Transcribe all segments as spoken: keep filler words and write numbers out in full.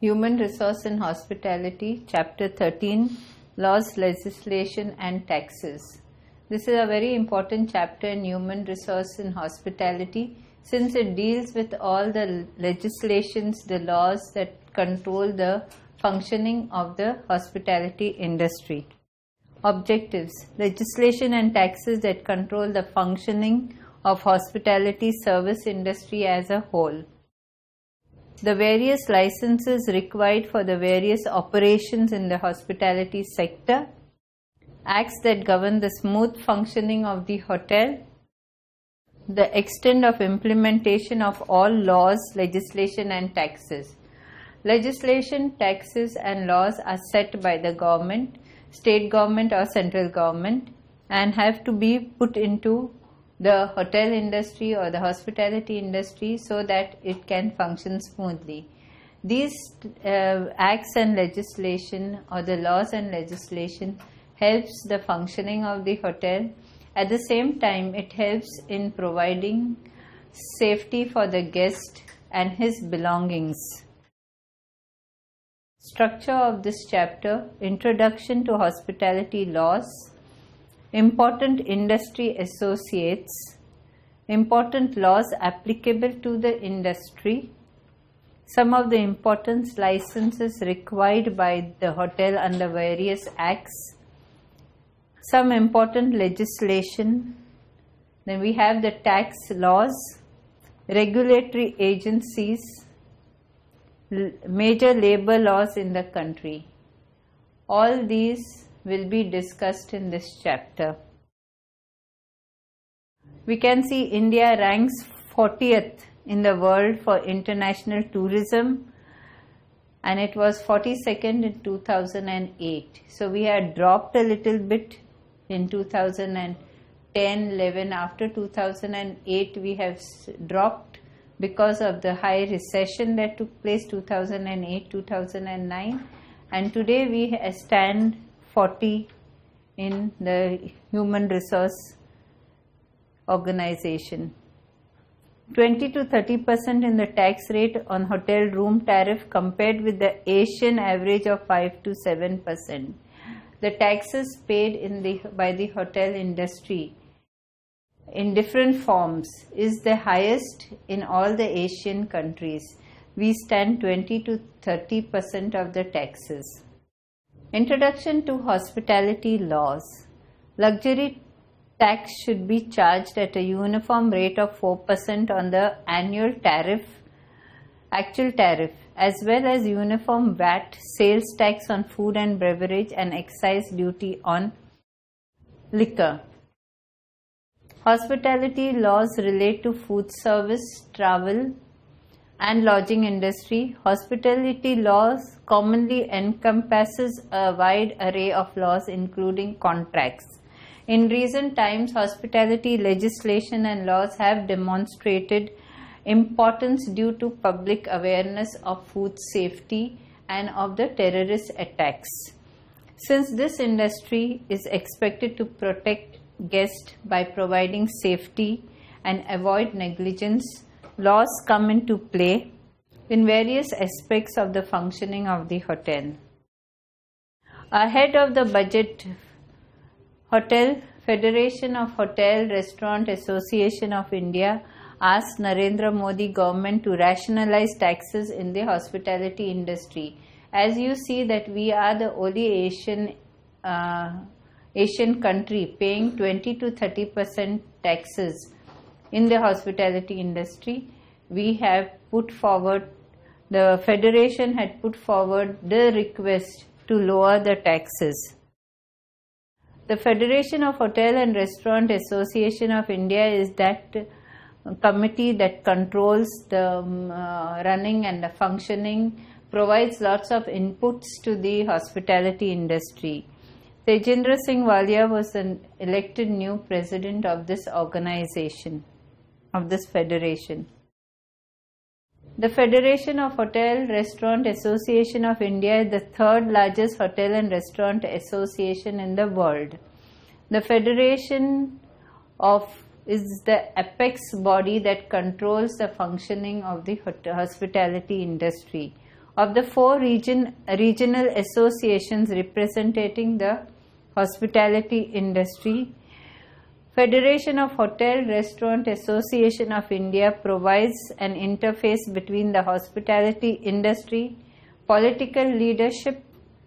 Human Resource in Hospitality, Chapter thirteen, Laws, Legislation and Taxes. This is a very important chapter in Human Resource in Hospitality, since it deals with all the legislations, the laws that control the functioning of the hospitality industry. Objectives: legislation and taxes that control the functioning of hospitality service industry as a whole. The various licenses required for the various operations in the hospitality sector. Acts that govern the smooth functioning of the hotel. The extent of implementation of all laws, legislation and taxes. Legislation, taxes and laws are set by the government, state government or central government, and have to be put into the hotel industry or the hospitality industry so that it can function smoothly. These uh, acts and legislation, or the laws and legislation, helps the functioning of the hotel. At the same time, it helps in providing safety for the guest and his belongings. Structure of this chapter: Introduction to Hospitality Laws, important industry associates, important laws applicable to the industry, some of the important licenses required by the hotel under various acts, some important legislation. Then we have the tax laws, regulatory agencies, major labor laws in the country. All these will be discussed in this chapter. We can see India ranks fortieth in the world for international tourism, and it was forty-second in two thousand eight. So we had dropped a little bit in two thousand ten eleven. After two thousand eight we have dropped because of the high recession that took place two thousand eight two thousand nine, and today we stand forty in the Human Resource Organization. twenty to thirty percent in the tax rate on hotel room tariff compared with the Asian average of five to seven percent. The taxes paid in the by the hotel industry in different forms is the highest in all the Asian countries. We stand twenty to thirty percent of the taxes. Introduction to hospitality laws. Luxury tax should be charged at a uniform rate of four percent on the annual tariff, actual tariff, as well as uniform V A T, sales tax on food and beverage, and excise duty on liquor. Hospitality laws relate to food service, travel and lodging industry. Hospitality laws commonly encompasses a wide array of laws including contracts. In recent times, hospitality legislation and laws have demonstrated importance due to public awareness of food safety and of the terrorist attacks. Since this industry is expected to protect guests by providing safety and avoid negligence, laws come into play in various aspects of the functioning of the hotel. Ahead of the budget, Hotel Federation of Hotel Restaurant Association of India asked Narendra Modi government to rationalize taxes in the hospitality industry. As you see that we are the only Asian uh, Asian country paying twenty to thirty percent taxes in the hospitality industry. We have put forward, the Federation had put forward the request to lower the taxes. The Federation of Hotel and Restaurant Association of India is that committee that controls the um, uh, running and the functioning, provides lots of inputs to the hospitality industry. Tejendra Singh Walia was an elected new president of this organization, of this federation. The Federation of Hotel Restaurant Association of India is the third largest hotel and restaurant association in the world. The Federation of is the apex body that controls the functioning of the hospitality industry. of the four region, regional associations representing the hospitality industry, Federation of Hotel Restaurant Association of India provides an interface between the hospitality industry, political leadership,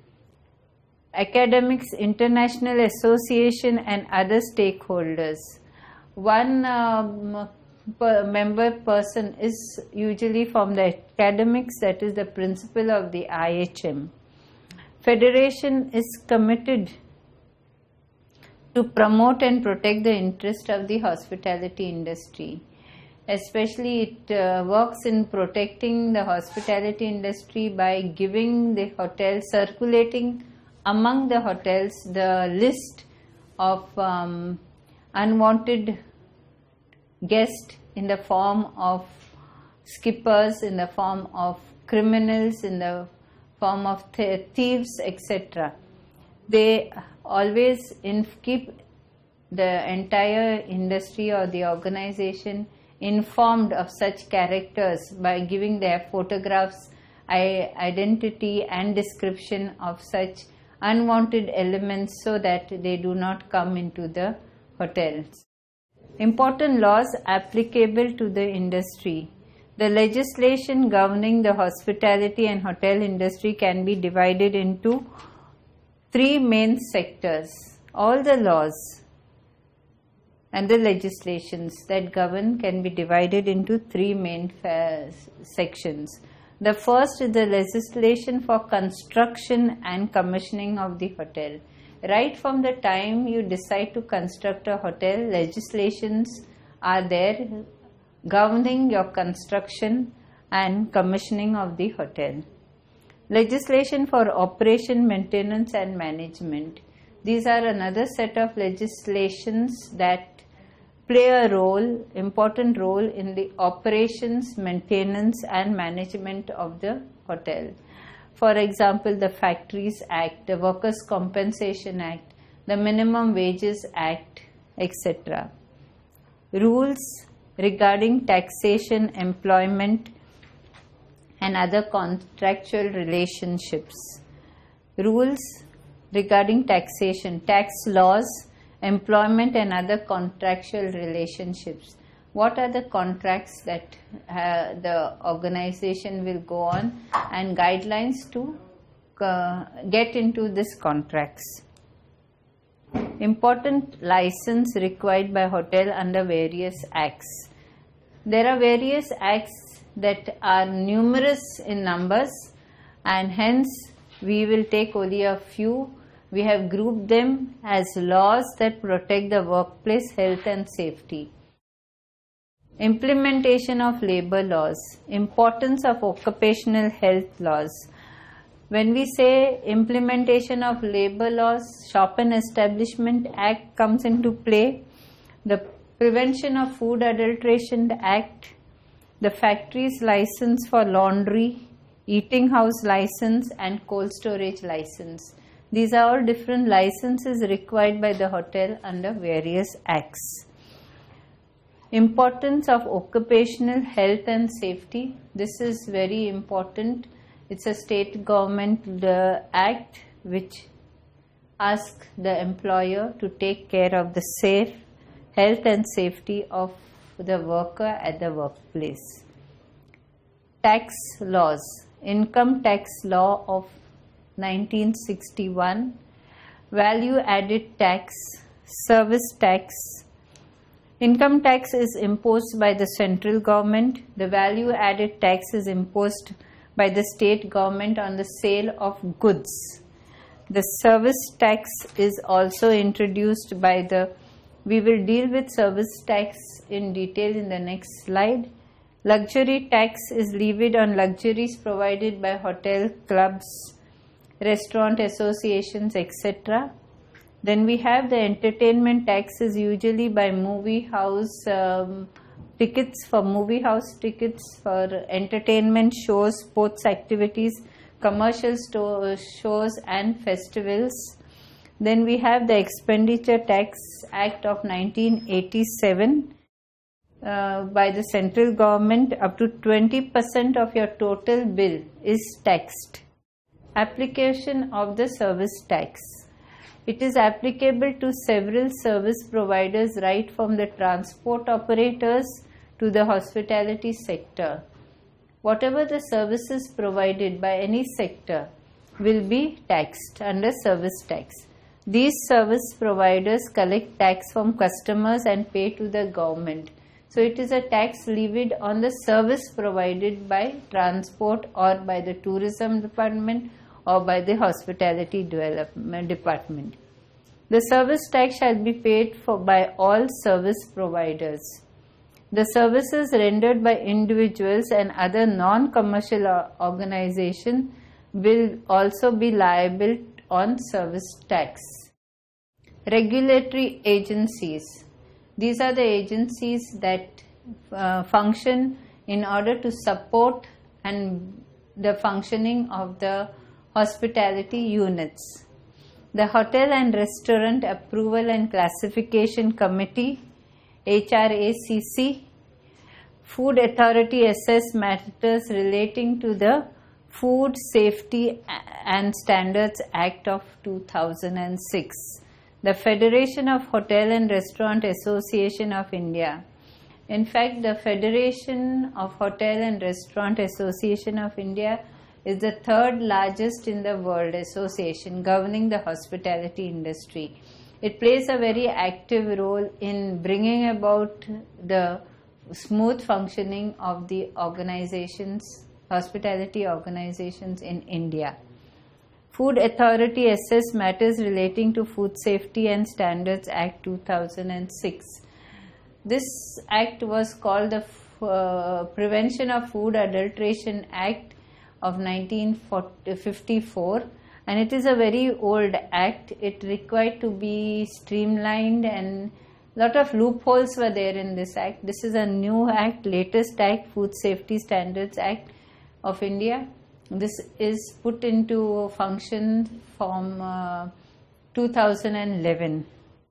academics, international association and other stakeholders. One um, per member person is usually from the academics, that is the principal of the I H M. Federation is committed to promote and protect the interest of the hospitality industry. Especially it uh, works in protecting the hospitality industry by giving the hotel, circulating among the hotels the list of um, unwanted guests in the form of skippers, in the form of criminals, in the form of th thieves, et cetera. They always in keep the entire industry or the organization informed of such characters by giving their photographs, identity and description of such unwanted elements so that they do not come into the hotels. Important laws applicable to the industry. The legislation governing the hospitality and hotel industry can be divided into three main sectors. All the laws and the legislations that govern can be divided into three main sections. The first is the legislation for construction and commissioning of the hotel. Right from the time you decide to construct a hotel, legislations are there governing your construction and commissioning of the hotel. Legislation for operation, maintenance and management. These are another set of legislations that play a role, important role in the operations, maintenance and management of the hotel. For example, the Factories Act, the Workers' Compensation Act, the Minimum Wages Act, et cetera. Rules regarding taxation, employment and other contractual relationships. Rules regarding taxation, tax laws, employment and other contractual relationships. What are the contracts that uh, the organization will go on, and guidelines to uh, get into these contracts. Important license required by hotel under various acts. There are various acts that are numerous in numbers, and hence we will take only a few. We have grouped them as laws that protect the workplace health and safety. Implementation of labor laws. Importance of occupational health laws. When we say implementation of labor laws, Shop and Establishment Act comes into play. The Prevention of Food Adulteration Act, the Factories License for Laundry, Eating House License and Cold Storage License. These are all different licenses required by the hotel under various acts. Importance of occupational health and safety. This is very important. It's a state government uh, act which asks the employer to take care of the safe health and safety of the worker at the workplace. Tax laws. Income tax law of nineteen sixty-one, value added tax, service tax. Income tax is imposed by the central government. The value added tax is imposed by the state government on the sale of goods. The service tax is also introduced by the, we will deal with service tax in detail in the next slide. Luxury tax is levied on luxuries provided by hotel, clubs, restaurant associations, et cetera. Then we have the entertainment taxes, usually by movie house um, tickets, for movie house tickets, for entertainment shows, sports activities, commercial store, shows and festivals. Then we have the Expenditure Tax Act of nineteen eighty-seven. uh, by the central government, up to twenty percent of your total bill is taxed. Application of the service tax. It is applicable to several service providers, right from the transport operators to the hospitality sector. Whatever the services provided by any sector will be taxed under service tax. These service providers collect tax from customers and pay to the government. So it is a tax levied on the service provided by transport or by the tourism department or by the hospitality development department. The service tax shall be paid for by all service providers. The services rendered by individuals and other non-commercial organizations will also be liable on service tax. Regulatory agencies. These are the agencies that uh, function in order to support and the functioning of the hospitality units. The Hotel and Restaurant Approval and Classification Committee, H R A C C, Food Authority assess matters relating to the Food Safety and Standards Act of two thousand six. The Federation of Hotel and Restaurant Association of India. In fact, the Federation of Hotel and Restaurant Association of India is the third largest in the world association governing the hospitality industry. It plays a very active role in bringing about the smooth functioning of the organizations, hospitality organizations in India. Food Authority assess matters relating to Food Safety and Standards Act two thousand six. This act was called the uh, Prevention of Food Adulteration Act of nineteen fifty-four, and it is a very old act. It required to be streamlined and a lot of loopholes were there in this act. This is a new act, latest act, Food Safety Standards Act of India. This is put into function from uh, two thousand eleven.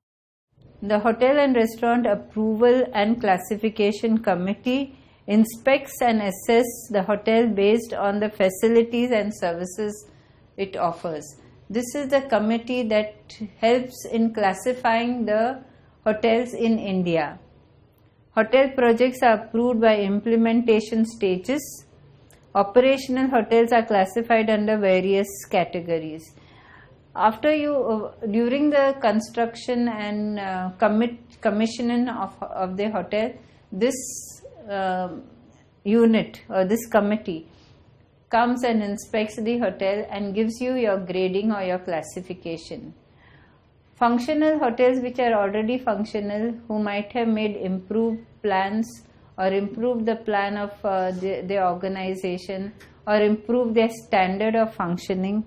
The Hotel and Restaurant Approval and Classification Committee inspects and assess the hotel based on the facilities and services it offers. This is the committee that helps in classifying the hotels in India. Hotel projects are approved by implementation stages. Operational hotels are classified under various categories. After you, uh, during the construction and uh, commit, commissioning of, of the hotel, this uh, unit or this committee comes and inspects the hotel and gives you your grading or your classification. Functional hotels which are already functional, who might have made improved plans or improve the plan of uh, the, the organization or improve their standard of functioning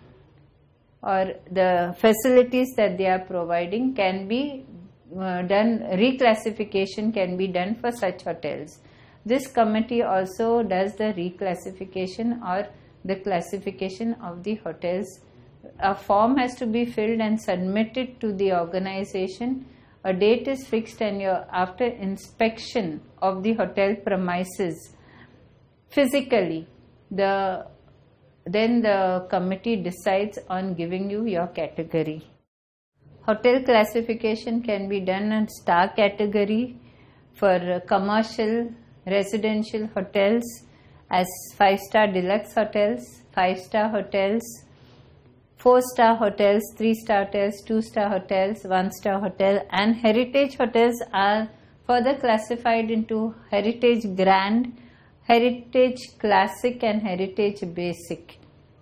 or the facilities that they are providing, can be uh, done, reclassification can be done for such hotels. This committee also does the reclassification or the classification of the hotels. A form has to be filled and submitted to the organization. A date is fixed, and your, after inspection of the hotel premises physically, the then the committee decides on giving you your category. Hotel classification can be done in star category for commercial, residential hotels as five star deluxe hotels, five star hotels, four star hotels, three star hotels, two star hotels, one star hotel, and heritage hotels are further classified into heritage grand, heritage classic, and heritage basic.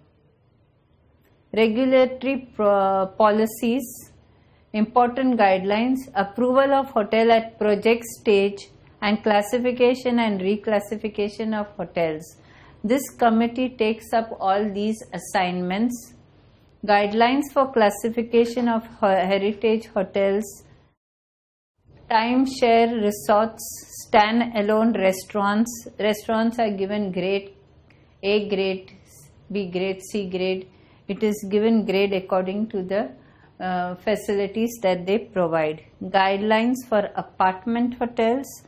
Regulatory pro- policies, important guidelines, approval of hotel at project stage, and classification and reclassification of hotels. This committee takes up all these assignments. Guidelines for classification of heritage hotels, timeshare resorts, stand-alone restaurants. Restaurants are given grade A grade, B grade, C grade. It is given grade according to the uh, facilities that they provide. Guidelines for apartment hotels,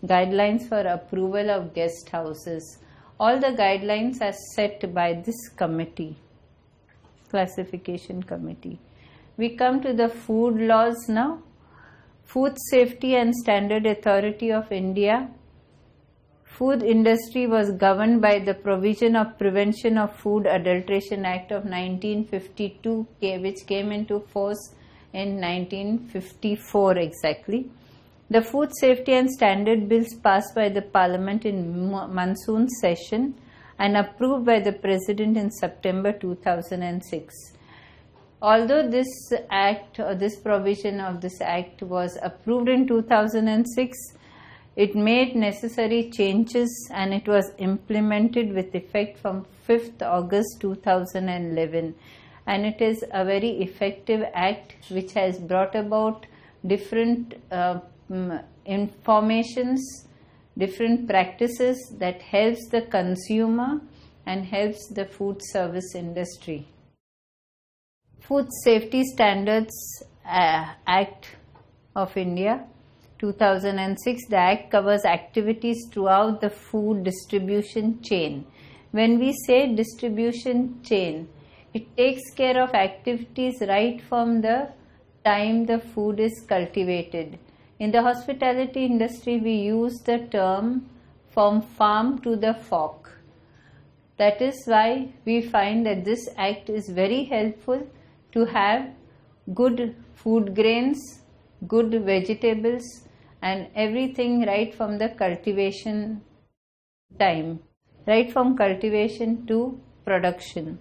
guidelines for approval of guest houses. All the guidelines are set by this committee, classification committee. We come to the food laws now. Food Safety and Standard Authority of India. Food industry was governed by the provision of Prevention of Food Adulteration Act of nineteen fifty-two, which came into force in nineteen fifty-four exactly. The Food Safety and Standard Bills passed by the Parliament in monsoon session and approved by the President in September two thousand six. Although this act or this provision of this act was approved in two thousand six, it made necessary changes and it was implemented with effect from fifth August two thousand eleven. And it is a very effective act which has brought about different uh, informations, different practices that helps the consumer and helps the food service industry. Food Safety Standards uh, Act of India two thousand six. The Act covers activities throughout the food distribution chain. When we say distribution chain, it takes care of activities right from the time the food is cultivated. In the hospitality industry, we use the term from farm to the fork. That is why we find that this act is very helpful to have good food grains, good vegetables, and everything right from the cultivation time, right from cultivation to production.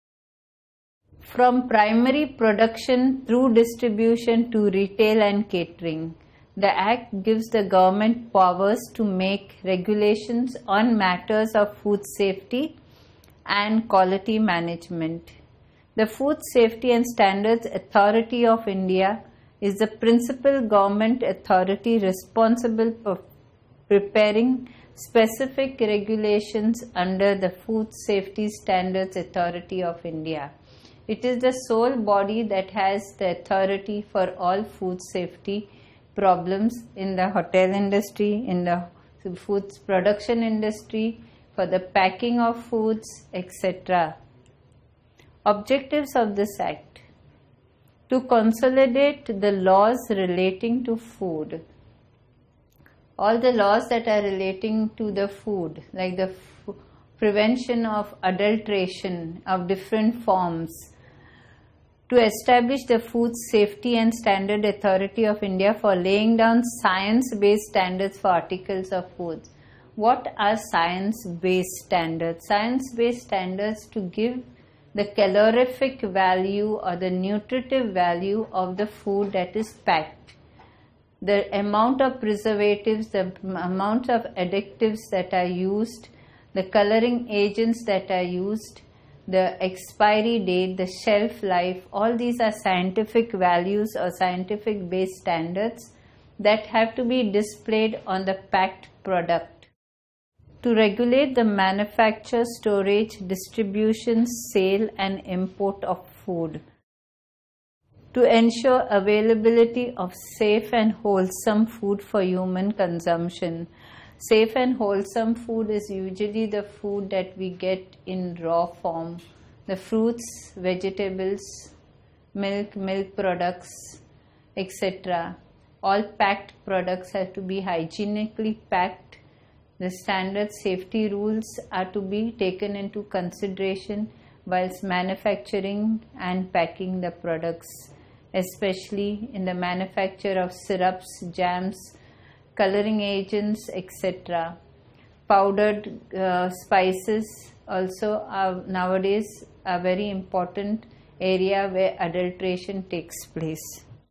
From primary production through distribution to retail and catering, the Act gives the government powers to make regulations on matters of food safety and quality management. The Food Safety and Standards Authority of India is the principal government authority responsible for preparing specific regulations under the Food Safety Standards Authority of India. It is the sole body that has the authority for all food safety problems in the hotel industry, in the foods production industry, for the packing of foods, et cetera. Objectives of this Act: to consolidate the laws relating to food. All the laws that are relating to the food, like the f- prevention of adulteration of different forms. To establish the Food Safety and Standard Authority of India for laying down science-based standards for articles of foods. What are science-based standards? Science-based standards to give the calorific value or the nutritive value of the food that is packed. The amount of preservatives, the amount of additives that are used, the coloring agents that are used, the expiry date, the shelf life, all these are scientific values or scientific based standards that have to be displayed on the packed product. To regulate the manufacture, storage, distribution, sale and import of food. To ensure availability of safe and wholesome food for human consumption. Safe and wholesome food is usually the food that we get in raw form. The fruits, vegetables, milk, milk products, et cetera. All packed products have to be hygienically packed. The standard safety rules are to be taken into consideration whilst manufacturing and packing the products, especially in the manufacture of syrups, jams, coloring agents, et cetera. Powdered uh, spices also are nowadays a very important area where adulteration takes place.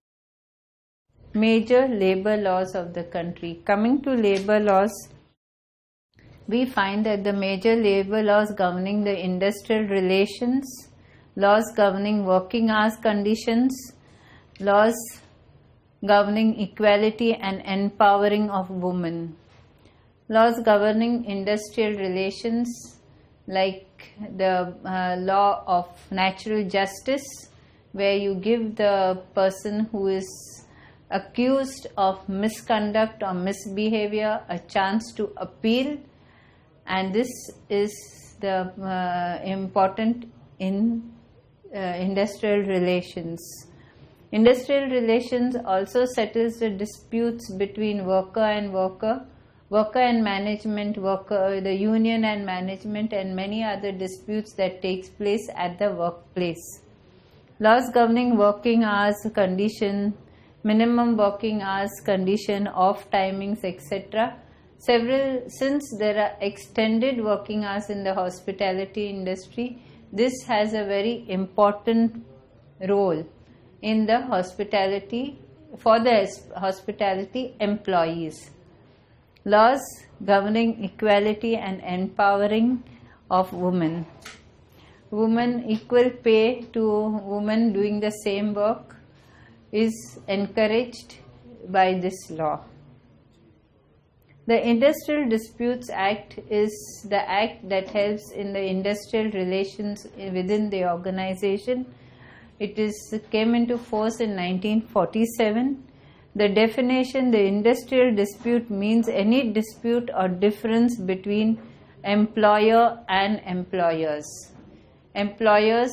Major labor laws of the country. Coming to labor laws, we find that the major labor laws governing the industrial relations, laws governing working hours conditions, laws governing equality and empowering of women. Laws governing industrial relations, like the uh, law of natural justice, where you give the person who is accused of misconduct or misbehavior a chance to appeal, and this is the uh, important in uh, industrial relations. Industrial relations also settles the disputes between worker and worker, worker and management, worker, the union and management, and many other disputes that takes place at the workplace. Laws governing working hours, condition, minimum working hours, condition, off timings, et cetera. Several, since there are extended working hours in the hospitality industry, this has a very important role in the hospitality, for the hospitality employees. Laws governing equality and empowering of women. Women, equal pay to women doing the same work is encouraged by this law. The Industrial Disputes Act is the act that helps in the industrial relations within the organization. It is came into force in nineteen forty-seven. The definition, the industrial dispute means any dispute or difference between employer and employers. Employers,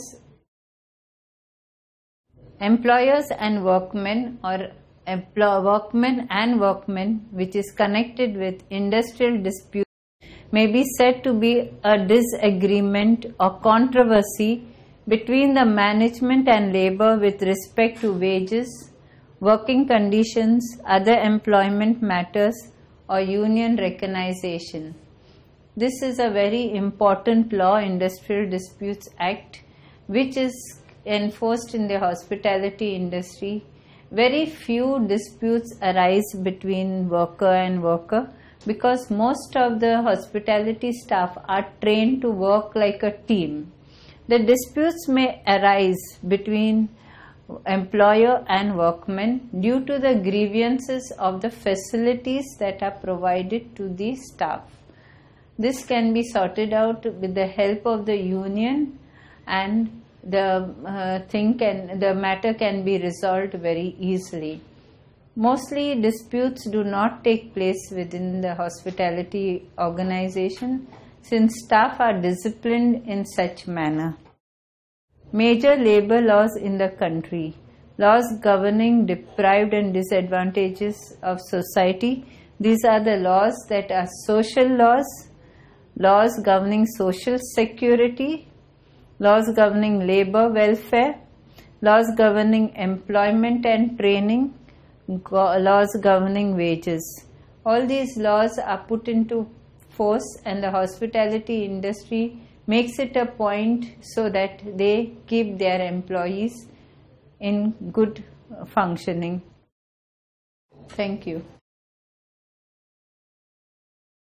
employers and workmen, or employ, workmen and workmen, which is connected with industrial dispute, may be said to be a disagreement or controversy between the management and labor with respect to wages, working conditions, other employment matters, or union recognition. This is a very important law, Industrial Disputes Act, which is enforced in the hospitality industry. Very few disputes arise between worker and worker because most of the hospitality staff are trained to work like a team. The disputes may arise between employer and workmen due to the grievances of the facilities that are provided to the staff. This can be sorted out with the help of the union, and the uh, thing can, the matter can be resolved very easily. Mostly disputes do not take place within the hospitality organization since staff are disciplined in such manner. Major labor laws in the country. Laws governing deprived and disadvantages of society. These are the laws that are social laws, laws governing social security, laws governing labor welfare, laws governing employment and training, laws governing wages. All these laws are put into force, and the hospitality industry makes it a point so that they keep their employees in good functioning. Thank you.